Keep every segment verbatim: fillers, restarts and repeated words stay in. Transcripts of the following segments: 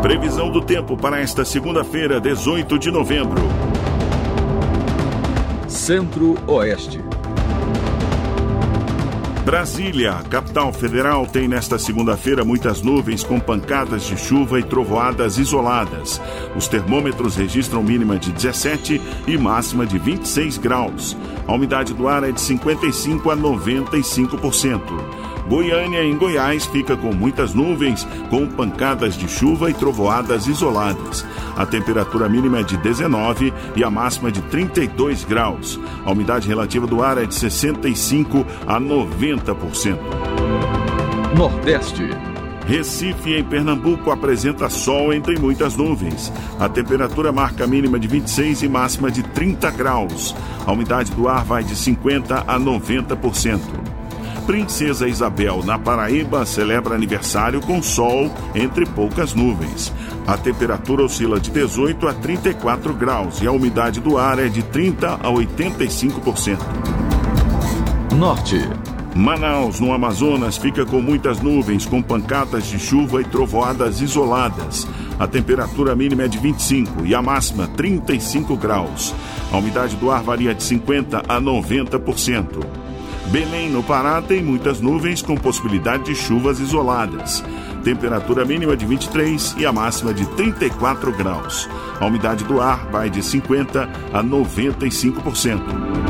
Previsão do tempo para esta segunda-feira, dezoito de novembro. Centro-Oeste. Brasília, capital federal, tem nesta segunda-feira muitas nuvens com pancadas de chuva e trovoadas isoladas. Os termômetros registram mínima de dezessete e máxima de vinte e seis graus. A umidade do ar é de cinquenta e cinco a noventa e cinco por cento. Goiânia, em Goiás, fica com muitas nuvens, com pancadas de chuva e trovoadas isoladas. A temperatura mínima é de dezenove e a máxima de trinta e dois graus. A umidade relativa do ar é de sessenta e cinco a noventa por cento. Nordeste. Recife, em Pernambuco, apresenta sol entre muitas nuvens. A temperatura marca mínima de vinte e seis e máxima de trinta graus. A umidade do ar vai de cinquenta a noventa por cento. Princesa Isabel, na Paraíba, celebra aniversário com sol entre poucas nuvens. A temperatura oscila de dezoito a trinta e quatro graus e a umidade do ar é de trinta a oitenta e cinco por cento. Norte. Manaus, no Amazonas, fica com muitas nuvens, com pancadas de chuva e trovoadas isoladas. A temperatura mínima é de vinte e cinco e a máxima trinta e cinco graus. A umidade do ar varia de cinquenta a noventa por cento. Belém, no Pará, tem muitas nuvens com possibilidade de chuvas isoladas. Temperatura mínima de vinte e três e a máxima de trinta e quatro graus. A umidade do ar vai de cinquenta a noventa e cinco por cento.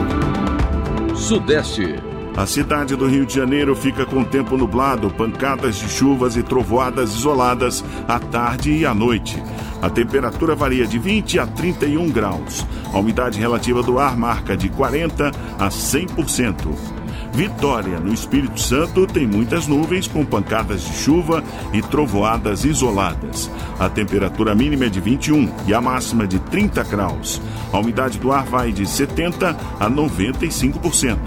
Sudeste. A cidade do Rio de Janeiro fica com tempo nublado, pancadas de chuvas e trovoadas isoladas à tarde e à noite. A temperatura varia de vinte a trinta e um graus. A umidade relativa do ar marca de quarenta a cem por cento. Vitória, no Espírito Santo, tem muitas nuvens com pancadas de chuva e trovoadas isoladas. A temperatura mínima é de vinte e um e a máxima de trinta graus. A umidade do ar vai de setenta a noventa e cinco por cento.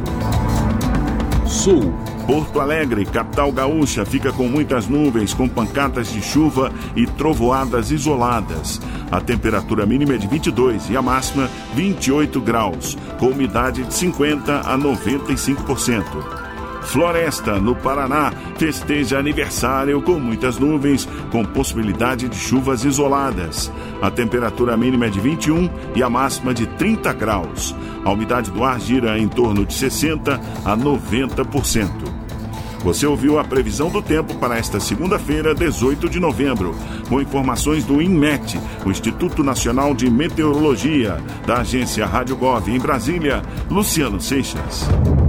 Sul. Porto Alegre, capital gaúcha, fica com muitas nuvens, com pancadas de chuva e trovoadas isoladas. A temperatura mínima é de vinte e dois e a máxima vinte e oito graus, com umidade de cinquenta a noventa e cinco por cento. Floresta, no Paraná, festeja aniversário com muitas nuvens, com possibilidade de chuvas isoladas. A temperatura mínima é de vinte e um e a máxima de trinta graus. A umidade do ar gira em torno de sessenta a noventa por cento. Você ouviu a previsão do tempo para esta segunda-feira, dezoito de novembro, com informações do INMET, o Instituto Nacional de Meteorologia, da agência Rádio Gov em Brasília, Luciano Seixas.